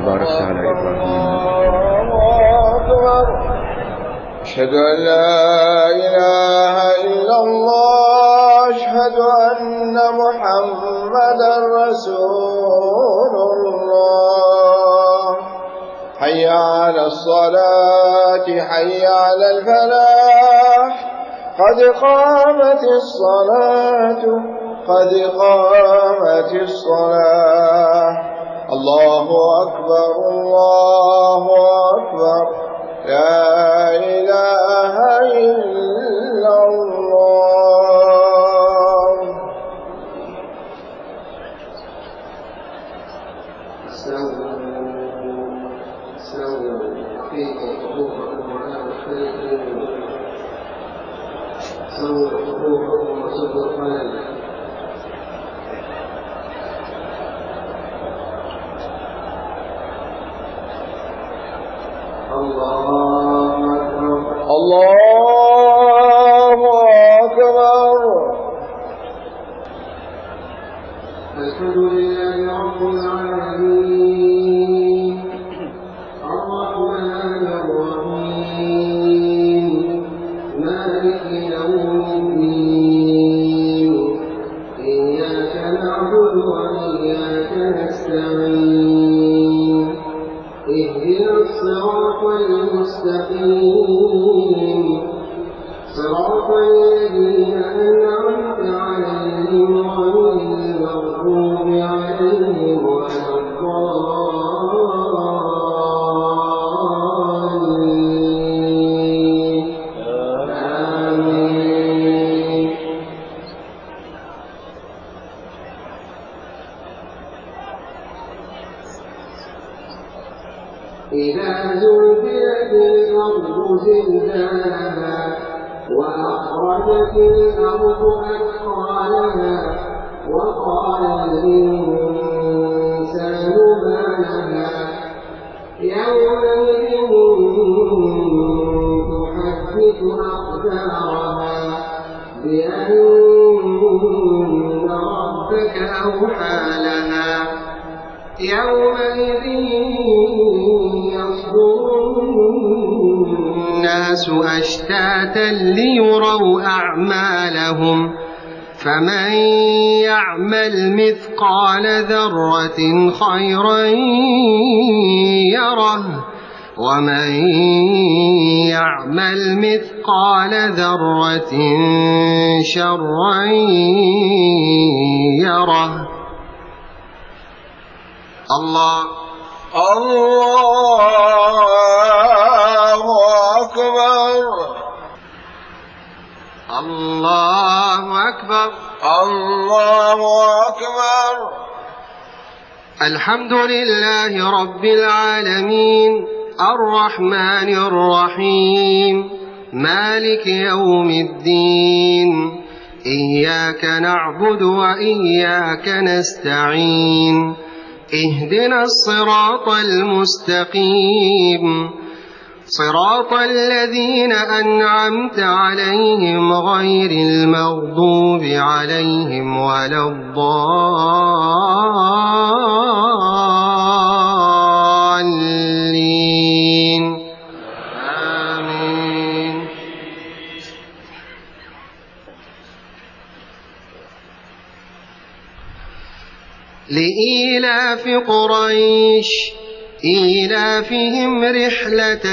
باركت على إبراهيم. أشهد أن لا إله إلا الله. أشهد أن محمدا رسول الله. حي على الصلاة، حي على الفلاح، قد قامت الصلاة، قد قامت الصلاة. الله أكبر، الله أكبر، لا إله إلا الله. الله أكبر. الحمد لله رب العالمين الرحمن الرحيم مالك يوم الدين إياك نعبد وإياك نستعين اهدنا الصراط المستقيم صراط الذين أنعمت عليهم غير المغضوب عليهم ولا الضالين. آمين. إذا زلزلت الأرض زلزالها وأخرجت الأرض أثقالها وقال الإنسان ما لها يومئذ تحدث أخبارها بأن ربك أوحى لها يومئذ يصدر الناس أشتاتا ليروا أعمالهم فمن يعمل مثقال ذرة خيرا يره ومن يعمل مثقال ذرة شرا يره. الله أكبر. الله أكبر. الله أكبر. الحمد لله رب العالمين الرحمن الرحيم مالك يوم الدين إياك نعبد وإياك نستعين اهدنا الصراط المستقيم صراط الذين أنعمت عليهم غير المغضوب عليهم ولا الضالين. آمين. لإيلاف قريش إيلافهم رحلة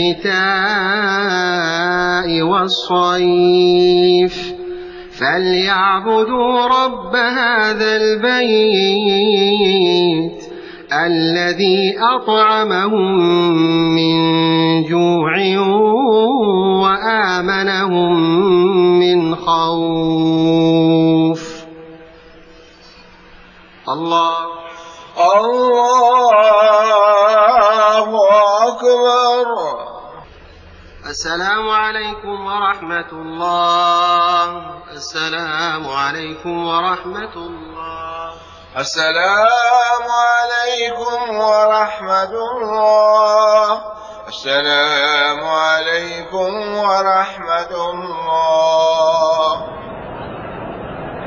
الشتاء والصيف فليعبدوا رب هذا البيت الذي أطعمهم من جوع وآمنهم من خوف. الله أكبر. السلام عليكم ورحمة الله. السلام عليكم ورحمة الله. السلام عليكم ورحمة الله. السلام عليكم ورحمة الله.